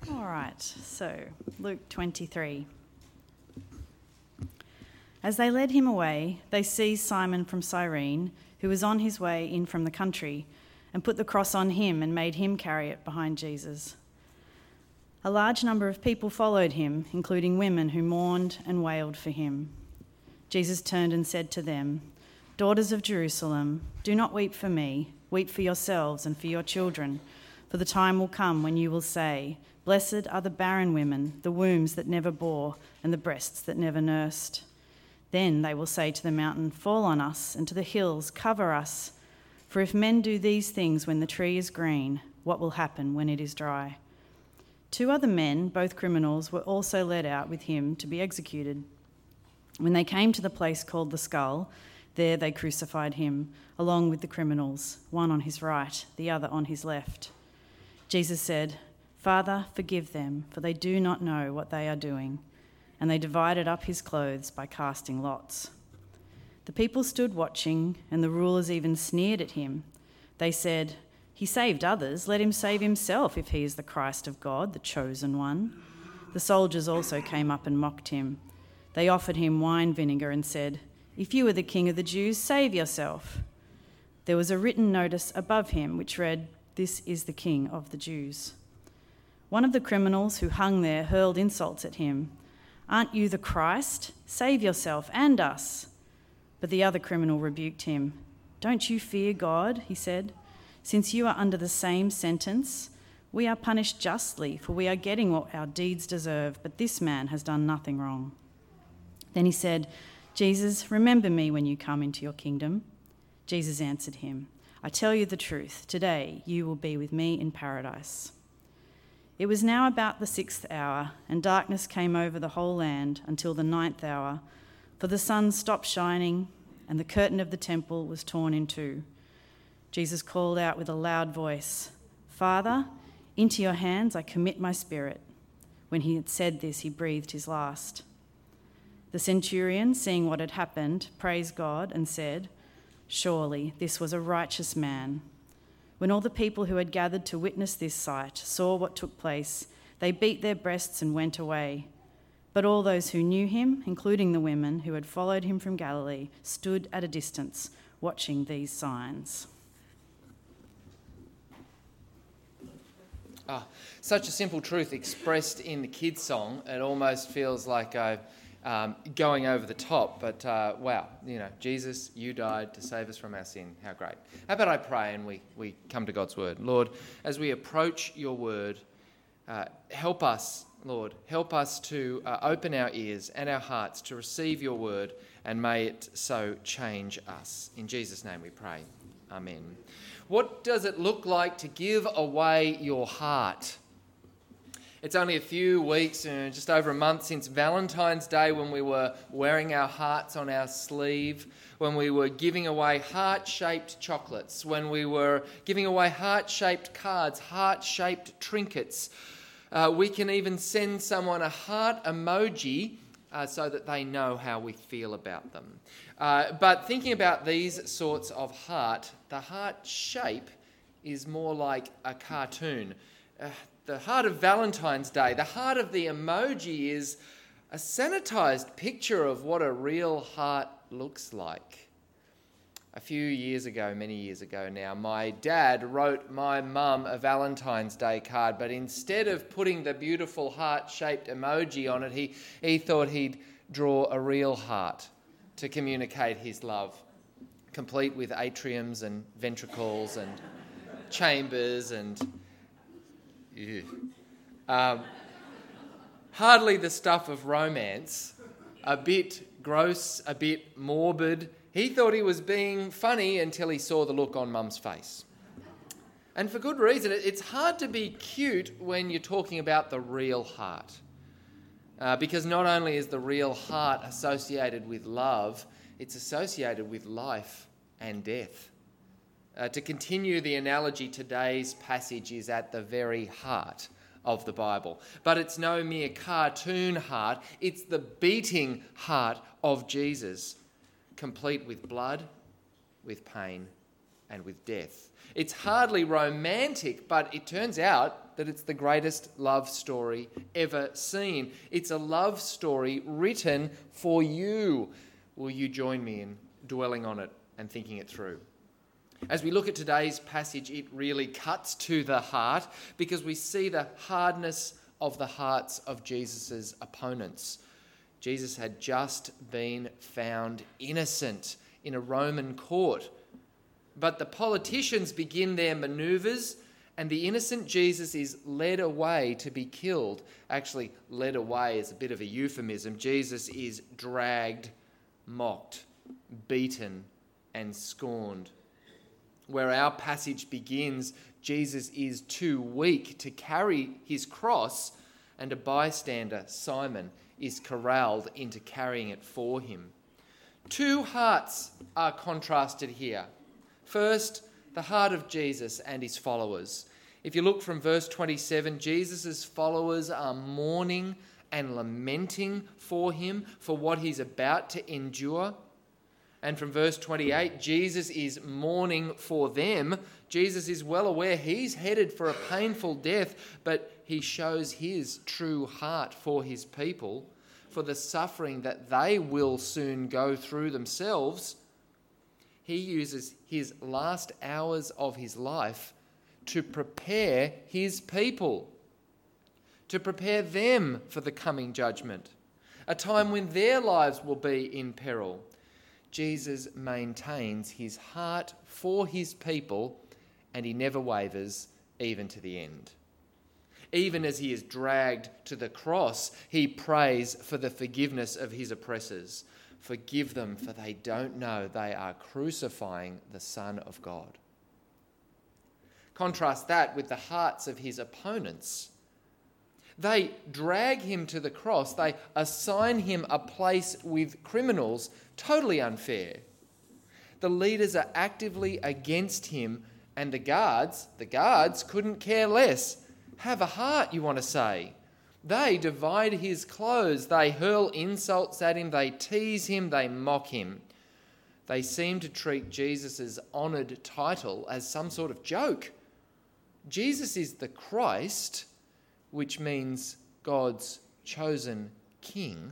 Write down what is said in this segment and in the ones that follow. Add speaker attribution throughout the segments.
Speaker 1: All right, so Luke 23. As they led him away, they seized Simon from Cyrene, who was on his way in from the country, and put the cross on him and made him carry it behind Jesus. A large number of people followed him, including women who mourned and wailed for him. Jesus turned and said to them, "Daughters of Jerusalem, do not weep for me, weep for yourselves and for your children, for the time will come when you will say, 'Blessed are the barren women, the wombs that never bore, and the breasts that never nursed.' Then they will say to the mountain, 'Fall on us,' and to the hills, 'Cover us.' For if men do these things when the tree is green, what will happen when it is dry?" 2 other men, both criminals, were also led out with him to be executed. When they came to the place called the Skull, there they crucified him, along with the criminals, one on his right, the other on his left. Jesus said, "Father, forgive them, for they do not know what they are doing." And they divided up his clothes by casting lots. The people stood watching, and the rulers even sneered at him. They said, "He saved others, let him save himself if he is the Christ of God, the chosen one." The soldiers also came up and mocked him. They offered him wine vinegar and said, "If you are the king of the Jews, save yourself." There was a written notice above him which read, "This is the King of the Jews." One of the criminals who hung there hurled insults at him. "Aren't you the Christ? Save yourself and us." But the other criminal rebuked him. "Don't you fear God?" he said. "Since you are under the same sentence, we are punished justly, for we are getting what our deeds deserve, but this man has done nothing wrong." Then he said, "Jesus, remember me when you come into your kingdom." Jesus answered him, "I tell you the truth, today you will be with me in paradise." It was now about the 6th hour, and darkness came over the whole land until the 9th hour, for the sun stopped shining, and the curtain of the temple was torn in two. Jesus called out with a loud voice, "Father, into your hands I commit my spirit." When he had said this, he breathed his last. The centurion, seeing what had happened, praised God and said, "Surely this was a righteous man." When all the people who had gathered to witness this sight saw what took place, they beat their breasts and went away. But all those who knew him, including the women who had followed him from Galilee, stood at a distance, watching these signs.
Speaker 2: Such a simple truth expressed in the kids' song. It almost feels like going over the top, but wow, Jesus, you died to save us from our sin. How great. How about I pray and we come to God's word. Lord, as we approach your word, help us, Lord, help us to open our ears and our hearts to receive your word, and may it so change us. In Jesus' name we pray. Amen. What does it look like to give away your heart? It's only a few weeks, just over a month since Valentine's Day, when we were wearing our hearts on our sleeve, when we were giving away heart-shaped chocolates, when we were giving away heart-shaped cards, heart-shaped trinkets. We can even send someone a heart emoji so that they know how we feel about them. But thinking about these sorts of heart, the heart shape is more like a cartoon. The heart of Valentine's Day, the heart of the emoji, is a sanitized picture of what a real heart looks like. A few years ago, many years ago now, my dad wrote my mum a Valentine's Day card, but instead of putting the beautiful heart-shaped emoji on it, he thought he'd draw a real heart to communicate his love, complete with atriums and ventricles and chambers and... hardly the stuff of romance, a bit gross, a bit morbid. He thought he was being funny until he saw the look on Mum's face. And for good reason. It's hard to be cute when you're talking about the real heart. Because not only is the real heart associated with love, it's associated with life and death. To continue the analogy, today's passage is at the very heart of the Bible. But it's no mere cartoon heart, it's the beating heart of Jesus, complete with blood, with pain, and with death. It's hardly romantic, but it turns out that it's the greatest love story ever seen. It's a love story written for you. Will you join me in dwelling on it and thinking it through? As we look at today's passage, it really cuts to the heart because we see the hardness of the hearts of Jesus' opponents. Jesus had just been found innocent in a Roman court. But the politicians begin their manoeuvres and the innocent Jesus is led away to be killed. Actually, led away is a bit of a euphemism. Jesus is dragged, mocked, beaten, and scorned. Where our passage begins, Jesus is too weak to carry his cross, and a bystander, Simon, is corralled into carrying it for him. Two hearts are contrasted here. First, the heart of Jesus and his followers. If you look from verse 27, Jesus' followers are mourning and lamenting for him, for what he's about to endure. And from verse 28, Jesus is mourning for them. Jesus is well aware he's headed for a painful death, but he shows his true heart for his people, for the suffering that they will soon go through themselves. He uses his last hours of his life to prepare his people, to prepare them for the coming judgment, a time when their lives will be in peril. Jesus maintains his heart for his people, and he never wavers even to the end. Even as he is dragged to the cross, he prays for the forgiveness of his oppressors. Forgive them, for they don't know they are crucifying the Son of God. Contrast that with the hearts of his opponents. They drag him to the cross. They assign him a place with criminals. Totally unfair. The leaders are actively against him, and the guards couldn't care less. Have a heart, you want to say. They divide his clothes. They hurl insults at him. They tease him. They mock him. They seem to treat Jesus' honoured title as some sort of joke. Jesus is the Christ, which means God's chosen king.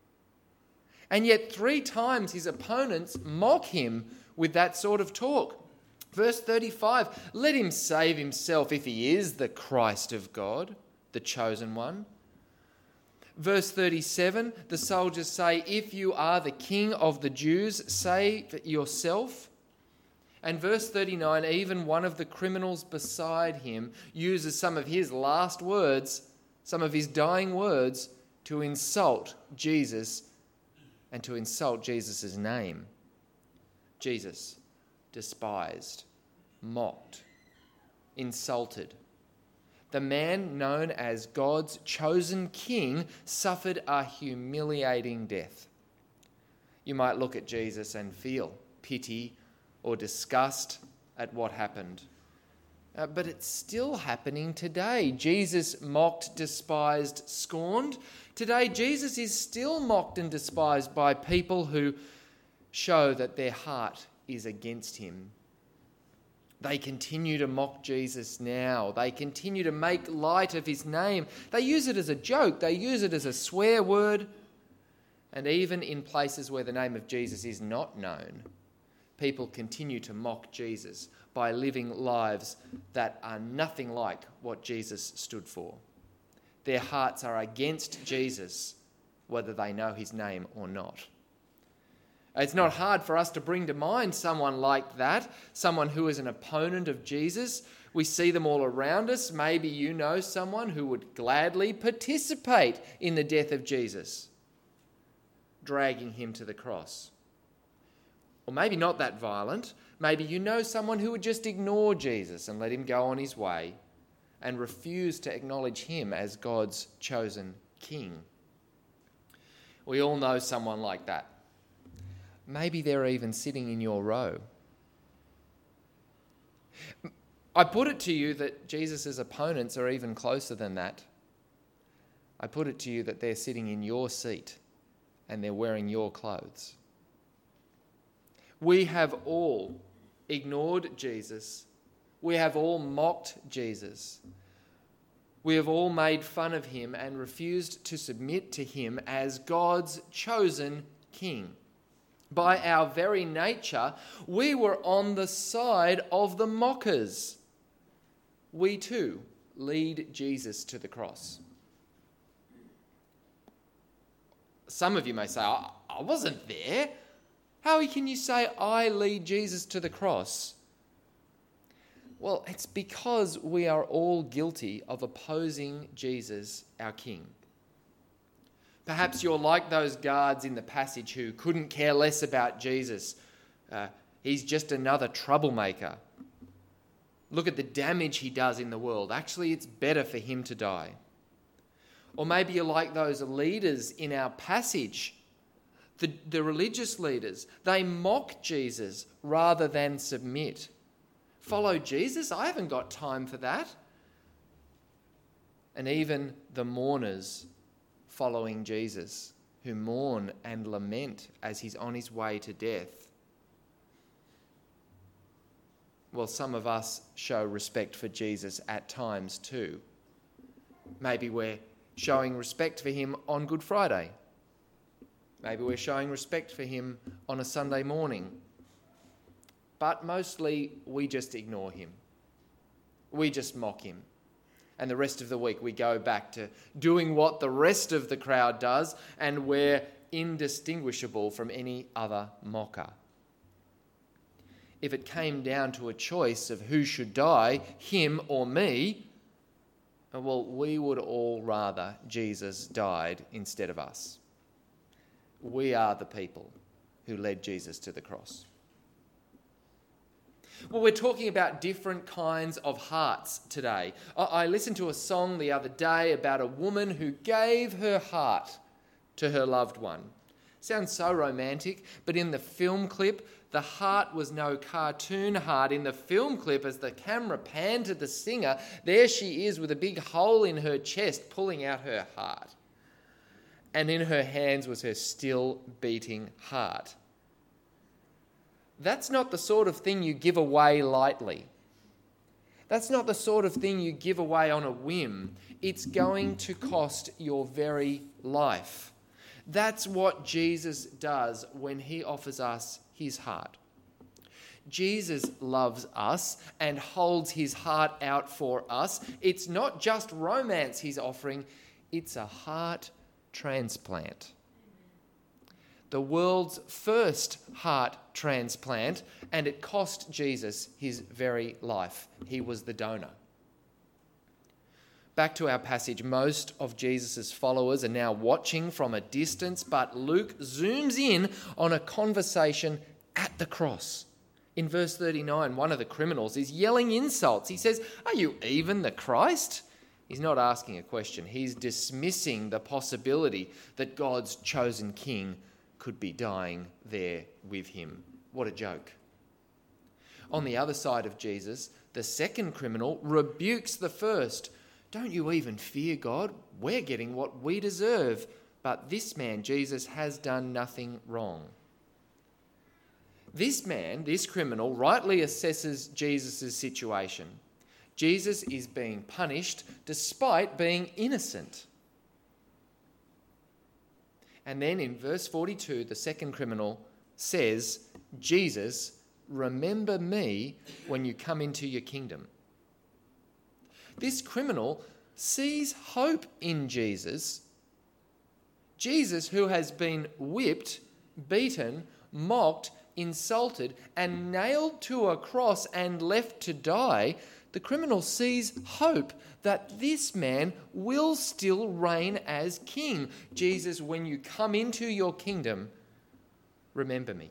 Speaker 2: And yet 3 times his opponents mock him with that sort of talk. Verse 35, let him save himself if he is the Christ of God, the chosen one. Verse 37, the soldiers say, if you are the king of the Jews, save yourself. And verse 39, even one of the criminals beside him uses some of his last words, some of his dying words, to insult Jesus and to insult Jesus' name. Jesus, despised, mocked, insulted. The man known as God's chosen king suffered a humiliating death. You might look at Jesus and feel pity or disgust at what happened. But it's still happening today. Jesus mocked, despised, scorned. Today, Jesus is still mocked and despised by people who show that their heart is against him. They continue to mock Jesus now. They continue to make light of his name. They use it as a joke. They use it as a swear word. And even in places where the name of Jesus is not known, people continue to mock Jesus by living lives that are nothing like what Jesus stood for. Their hearts are against Jesus, whether they know his name or not. It's not hard for us to bring to mind someone like that, someone who is an opponent of Jesus. We see them all around us. Maybe you know someone who would gladly participate in the death of Jesus, dragging him to the cross. Or maybe not that violent. Maybe you know someone who would just ignore Jesus and let him go on his way and refuse to acknowledge him as God's chosen king. We all know someone like that. Maybe they're even sitting in your row. I put it to you that Jesus' opponents are even closer than that. I put it to you that they're sitting in your seat and they're wearing your clothes. We have all ignored Jesus. We have all mocked Jesus. We have all made fun of him and refused to submit to him as God's chosen king. By our very nature, we were on the side of the mockers. We too lead Jesus to the cross. Some of you may say, I wasn't there. How can you say I lead Jesus to the cross? Well, it's because we are all guilty of opposing Jesus, our King. Perhaps you're like those guards in the passage who couldn't care less about Jesus. He's just another troublemaker. Look at the damage he does in the world. Actually, it's better for him to die. Or maybe you're like those leaders in our passage, the religious leaders. They mock Jesus rather than submit. Follow Jesus? I haven't got time for that. And even the mourners following Jesus, who mourn and lament as he's on his way to death. Well, some of us show respect for Jesus at times too. Maybe we're showing respect for him on Good Friday. Maybe we're showing respect for him on a Sunday morning. But mostly we just ignore him. We just mock him. And the rest of the week we go back to doing what the rest of the crowd does, and we're indistinguishable from any other mocker. If it came down to a choice of who should die, him or me, well, we would all rather Jesus died instead of us. We are the people who led Jesus to the cross. Well, we're talking about different kinds of hearts today. I listened to a song the other day about a woman who gave her heart to her loved one. Sounds so romantic, but in the film clip, the heart was no cartoon heart. In the film clip, as the camera panned to the singer, there she is with a big hole in her chest pulling out her heart. And in her hands was her still beating heart. That's not the sort of thing you give away lightly. That's not the sort of thing you give away on a whim. It's going to cost your very life. That's what Jesus does when he offers us his heart. Jesus loves us and holds his heart out for us. It's not just romance he's offering, it's a heart transplant. The world's first heart transplant, and it cost Jesus his very life. He was the donor. Back to our passage, most of Jesus' followers are now watching from a distance, but Luke zooms in on a conversation at the cross. In verse 39, one of the criminals is yelling insults. He says, "Are you even the Christ?" He's not asking a question. He's dismissing the possibility that God's chosen king could be dying there with him. What a joke. On the other side of Jesus, the second criminal rebukes the first. "Don't you even fear God? We're getting what we deserve. But this man, Jesus, has done nothing wrong." This man, this criminal, rightly assesses Jesus' situation. Jesus is being punished despite being innocent. And then in verse 42, the second criminal says, "Jesus, remember me when you come into your kingdom." This criminal sees hope in Jesus. Jesus, who has been whipped, beaten, mocked, insulted, and nailed to a cross and left to die, the criminal sees hope that this man will still reign as king. Jesus, when you come into your kingdom, remember me.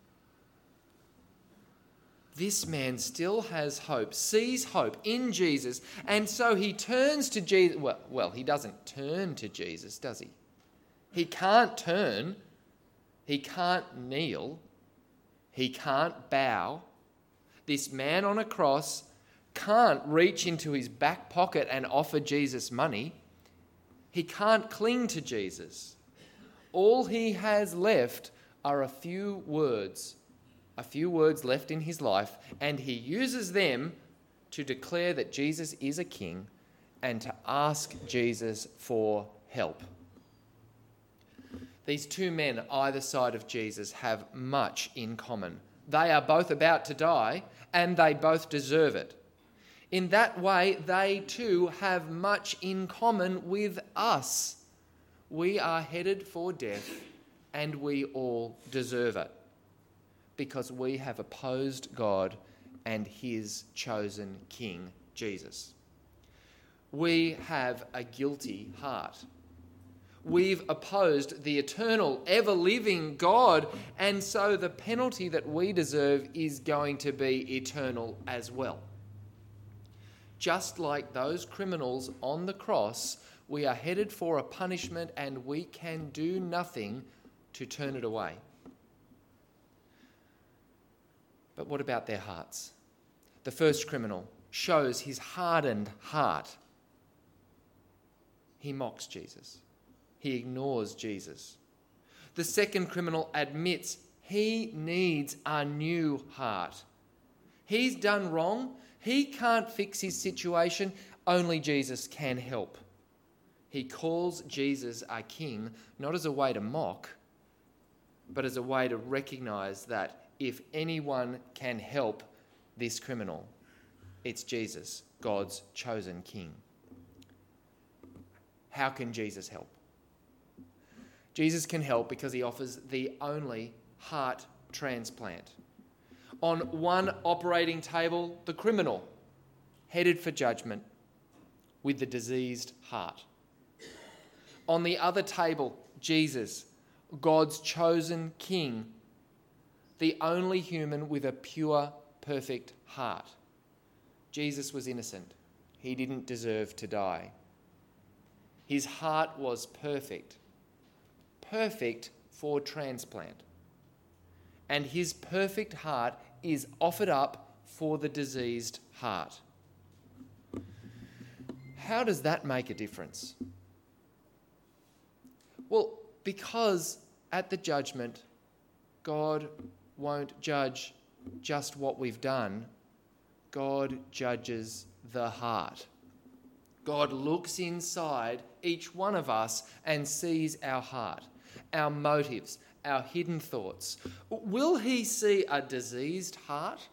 Speaker 2: This man still has hope, sees hope in Jesus, and so he turns to Jesus. Well, he doesn't turn to Jesus, does he? He can't turn. He can't kneel. He can't bow. This man on a cross can't reach into his back pocket and offer Jesus money. He can't cling to Jesus. All he has left are a few words. a few words left in his life, and he uses them to declare that Jesus is a king and to ask Jesus for help. These two men either side of Jesus have much in common. They are both about to die, and they both deserve it. In that way, they too have much in common with us. We are headed for death, and we all deserve it, because we have opposed God and his chosen King, Jesus. We have a guilty heart. We've opposed the eternal, ever-living God, and so the penalty that we deserve is going to be eternal as well. Just like those criminals on the cross, we are headed for a punishment and we can do nothing to turn it away. But what about their hearts? The first criminal shows his hardened heart. He mocks Jesus. He ignores Jesus. The second criminal admits he needs a new heart. He's done wrong. He can't fix his situation. Only Jesus can help. He calls Jesus a king, not as a way to mock, but as a way to recognise that if anyone can help this criminal, it's Jesus, God's chosen king. How can Jesus help? Jesus can help because he offers the only heart transplant. On one operating table, the criminal, headed for judgment, with the diseased heart. On the other table, Jesus, God's chosen king, the only human with a pure, perfect heart. Jesus was innocent. He didn't deserve to die. His heart was perfect for transplant. And his perfect heart is offered up for the diseased heart. How does that make a difference? Well, because at the judgment, God won't judge just what we've done. God judges the heart. God looks inside each one of us and sees our heart, our motives, our hidden thoughts. Will he see a diseased heart?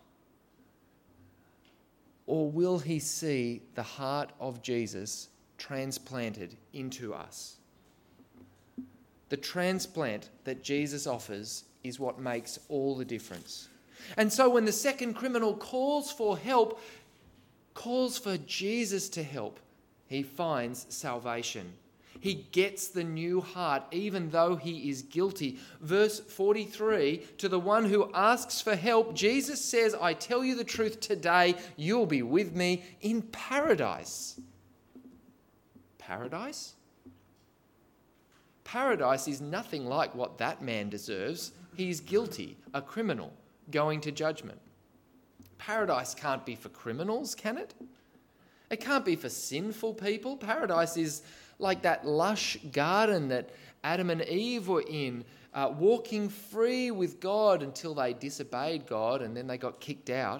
Speaker 2: Or will he see the heart of Jesus transplanted into us? The transplant that Jesus offers is what makes all the difference. And so when the second criminal calls for help, calls for Jesus to help, he finds salvation. He gets the new heart, even though he is guilty. Verse 43, to the one who asks for help, Jesus says, I tell you the truth, today you'll be with me in paradise. Paradise? Paradise is nothing like what that man deserves. He's guilty, a criminal, going to judgment. Paradise can't be for criminals, can it? It can't be for sinful people. Paradise is like that lush garden that Adam and Eve were in, walking free with God until they disobeyed God and then they got kicked out.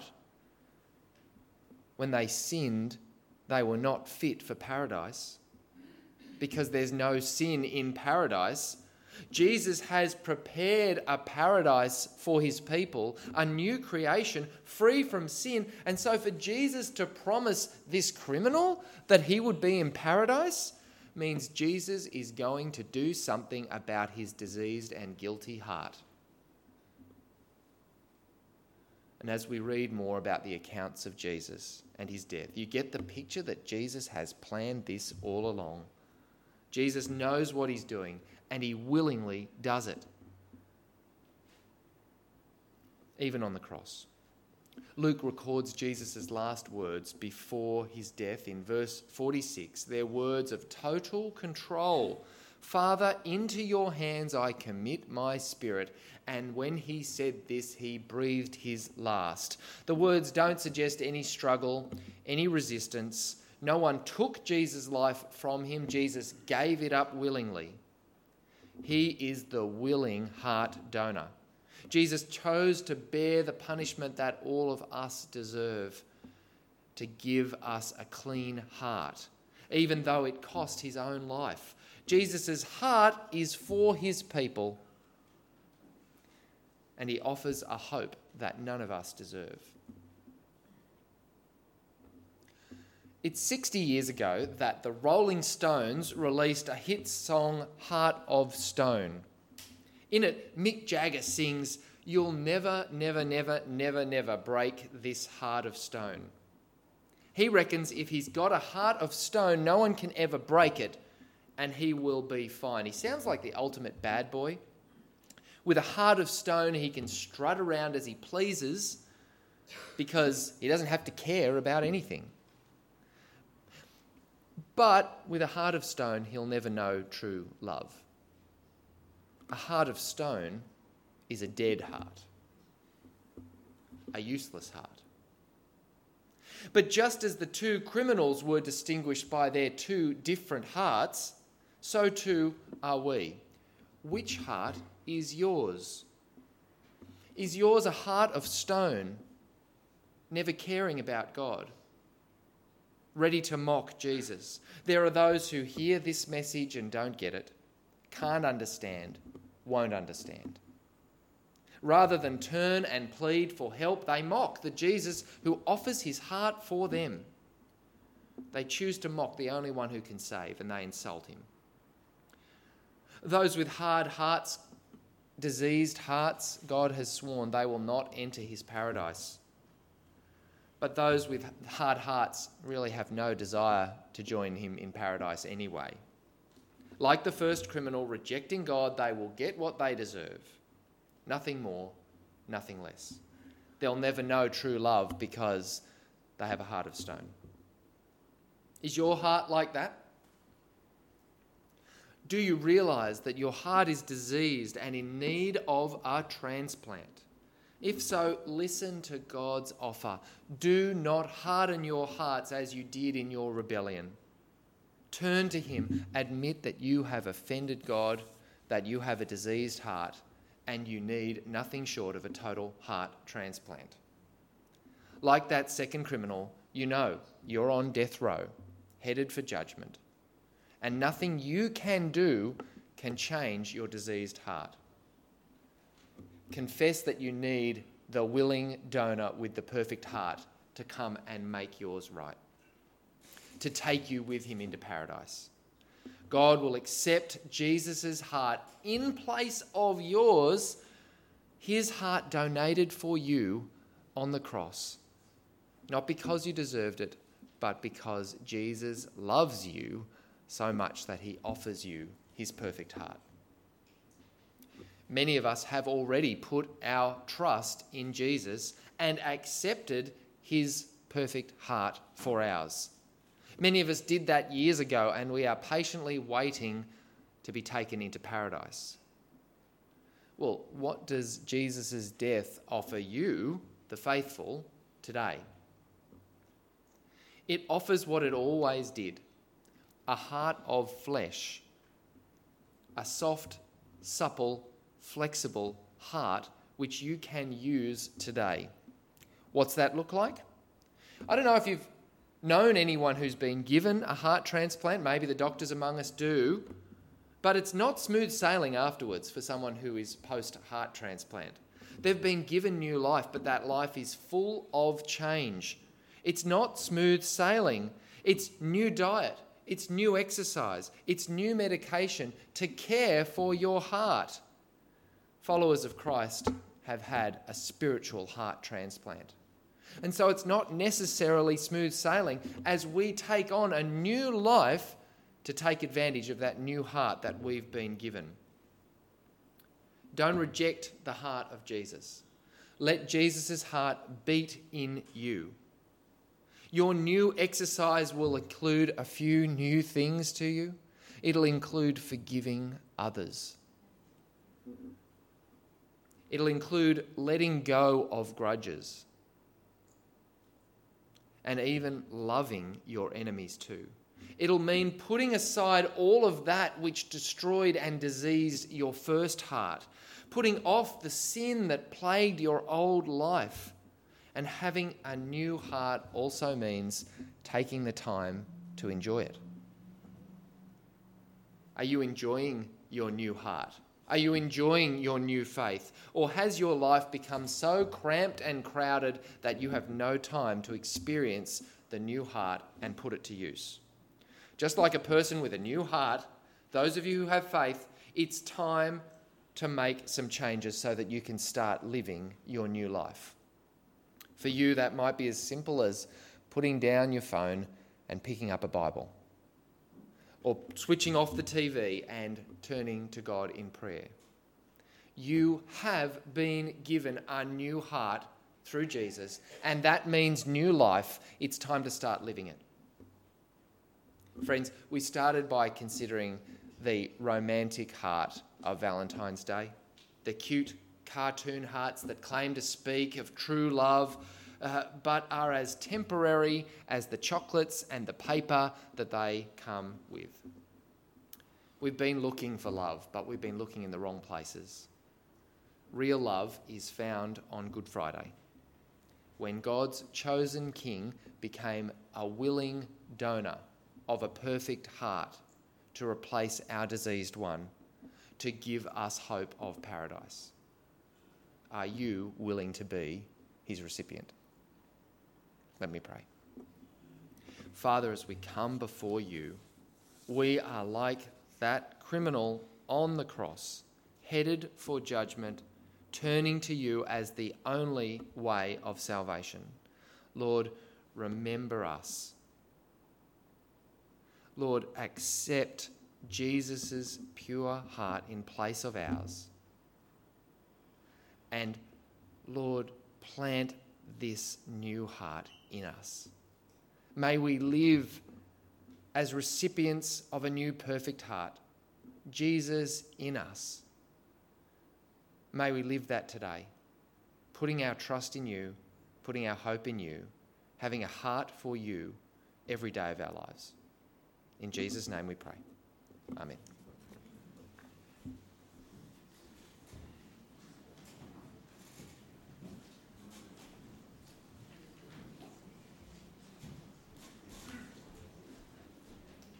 Speaker 2: When they sinned, they were not fit for paradise because there's no sin in paradise. Jesus has prepared a paradise for his people, a new creation free from sin. And so for Jesus to promise this criminal that he would be in paradise means Jesus is going to do something about his diseased and guilty heart. And as we read more about the accounts of Jesus and his death, you get the picture that Jesus has planned this all along. Jesus knows what he's doing, and he willingly does it, even on the cross. Luke records Jesus' last words before his death in verse 46. They're words of total control. Father, into your hands I commit my spirit. And when he said this, he breathed his last. The words don't suggest any struggle, any resistance. No one took Jesus' life from him. Jesus gave it up willingly. He is the willing heart donor. Jesus chose to bear the punishment that all of us deserve, to give us a clean heart, even though it cost his own life. Jesus' heart is for his people, and he offers a hope that none of us deserve. It's 60 years ago that the Rolling Stones released a hit song, Heart of Stone. In it, Mick Jagger sings, "You'll never, never, never, never, never break this heart of stone." He reckons if he's got a heart of stone, no one can ever break it, and he will be fine. He sounds like the ultimate bad boy. With a heart of stone, he can strut around as he pleases because he doesn't have to care about anything. But with a heart of stone, he'll never know true love. A heart of stone is a dead heart, a useless heart. But just as the two criminals were distinguished by their two different hearts, so too are we. Which heart is yours? Is yours a heart of stone, never caring about God, ready to mock Jesus? There are those who hear this message and don't get it, can't understand, won't understand. Rather than turn and plead for help, they mock the Jesus who offers his heart for them. They choose to mock the only one who can save, and they insult him. Those with hard hearts, diseased hearts, God has sworn they will not enter his paradise. But those with hard hearts really have no desire to join him in paradise anyway. Like the first criminal rejecting God, they will get what they deserve. Nothing more, nothing less. They'll never know true love because they have a heart of stone. Is your heart like that? Do you realise that your heart is diseased and in need of a transplant? If so, listen to God's offer. Do not harden your hearts as you did in your rebellion. Turn to him, admit that you have offended God, that you have a diseased heart, and you need nothing short of a total heart transplant. Like that second criminal, you know you're on death row, headed for judgment, and nothing you can do can change your diseased heart. Confess that you need the willing donor with the perfect heart to come and make yours right, to take you with him into paradise. God will accept Jesus' heart in place of yours, his heart donated for you on the cross, not because you deserved it, but because Jesus loves you so much that he offers you his perfect heart. Many of us have already put our trust in Jesus and accepted his perfect heart for ours. Many of us did that years ago, and we are patiently waiting to be taken into paradise. Well, what does Jesus' death offer you, the faithful, today? It offers what it always did: a heart of flesh, a soft, supple, flexible heart which you can use today. What's that look like? I don't know if you've known anyone who's been given a heart transplant. Maybe the doctors among us do. But it's not smooth sailing afterwards for someone who is post-heart transplant. They've been given new life, but that life is full of change. It's not smooth sailing. It's new diet. It's new exercise. It's new medication to care for your heart. Followers of Christ have had a spiritual heart transplant. And so it's not necessarily smooth sailing as we take on a new life to take advantage of that new heart that we've been given. Don't reject the heart of Jesus. Let Jesus' heart beat in you. Your new exercise will include a few new things to you. It'll include forgiving others. It'll include letting go of grudges and even loving your enemies too. It'll mean putting aside all of that which destroyed and diseased your first heart, putting off the sin that plagued your old life. And having a new heart also means taking the time to enjoy it. Are you enjoying your new heart? Are you enjoying your new faith? Or has your life become so cramped and crowded that you have no time to experience the new heart and put it to use? Just like a person with a new heart, those of you who have faith, it's time to make some changes so that you can start living your new life. For you, that might be as simple as putting down your phone and picking up a Bible, or switching off the TV and turning to God in prayer. You have been given a new heart through Jesus, and that means new life. It's time to start living it. Friends, we started by considering the romantic heart of Valentine's Day, the cute cartoon hearts that claim to speak of true love, but are as temporary as the chocolates and the paper that they come with. We've been looking for love, but we've been looking in the wrong places. Real love is found on Good Friday, when God's chosen King became a willing donor of a perfect heart to replace our diseased one, to give us hope of paradise. Are you willing to be his recipient? Let me pray. Father, as we come before you, we are like that criminal on the cross, headed for judgment, turning to you as the only way of salvation. Lord, remember us. Lord, accept Jesus' pure heart in place of ours. And Lord, plant this new heart in us. May we live as recipients of a new perfect heart, Jesus in us. May we live that today, putting our trust in you, putting our hope in you, having a heart for you every day of our lives. In Jesus' name we pray. Amen.